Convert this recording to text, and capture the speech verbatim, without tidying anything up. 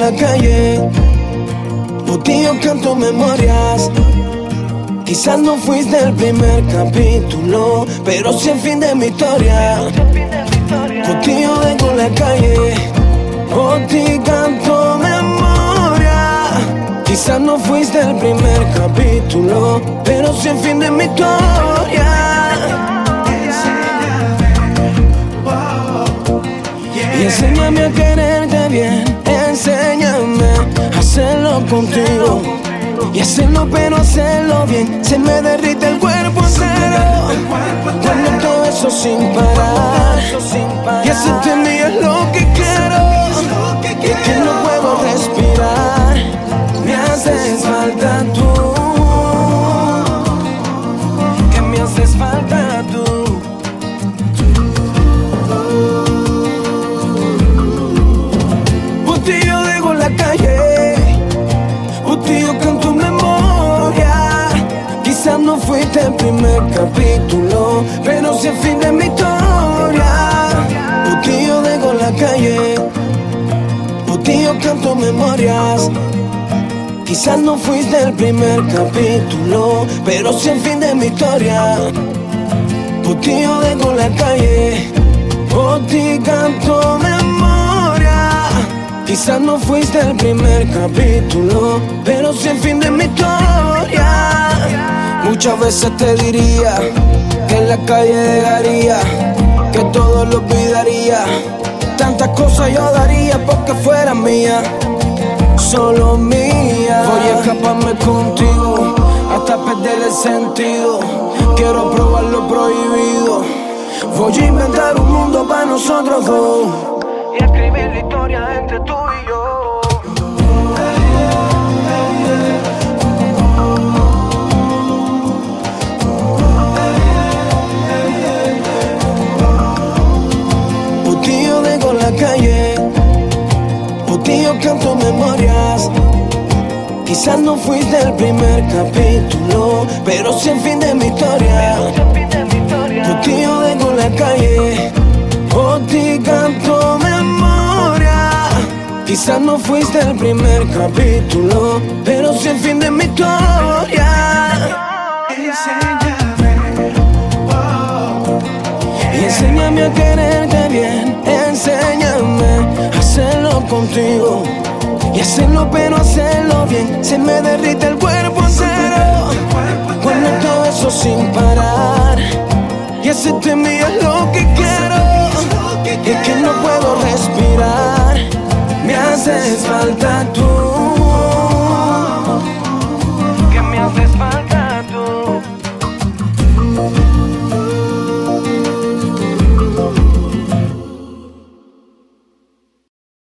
la calle, por ti yo canto memorias. Quizás no fuiste el primer capítulo, pero sí el fin de mi historia. Por ti yo dejo la calle, por ti canto memoria. Quizás no fuiste el primer capítulo, pero sí el fin de mi historia. Y enséñame a quererte bien, enséñame a hacerlo contigo. Y hacerlo pero hacerlo bien, se me derrite el cuerpo entero. Cuando todo eso sin parar, y hacerte mía es lo que quiero. Y es que no puedo respirar, me haces falta tú, que me haces falta tú. Por ti yo dejo la calle, por ti yo canto memoria. Quizás no fuiste el primer capítulo, pero sí el fin de mi historia. Por ti yo dejo la calle, por ti yo canto memorias. Quizás no fuiste el primer capítulo, pero sí el fin de mi historia. Por ti yo dejo la calle, por ti canto memoria. Quizás no fuiste el primer capítulo, pero sí el fin de mi historia. Muchas veces te diría que en la calle dejaría, que todo lo olvidaría. Tantas cosas yo daría porque fuera mía, solo mía. Voy a escaparme contigo hasta perder el sentido. Quiero probar lo prohibido. Voy a inventar un mundo para nosotros dos y escribir la historia entre tú y yo. Por ti yo dejo la calle, por ti yo canto memorias. Quizás no fuiste el primer capítulo, pero sí el fin de mi historia. Por ti yo dejo la calle, por ti canto memoria. Quizás no fuiste el primer capítulo, pero sí el fin de mi historia. Y enséñame a quererte bien, enséñame a hacerlo contigo. Y hacerlo pero hacerlo bien, se me derrite el cuerpo entero. Cuando todo eso sin parar, y hacerte mía es lo que quiero. Y es que no puedo respirar, me haces falta tú.